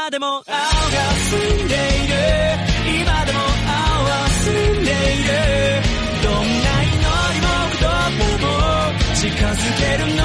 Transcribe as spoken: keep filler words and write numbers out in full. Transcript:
今でも青が澄んでいる今でも青は澄んでいるどんな祈りも言葉も近づけるの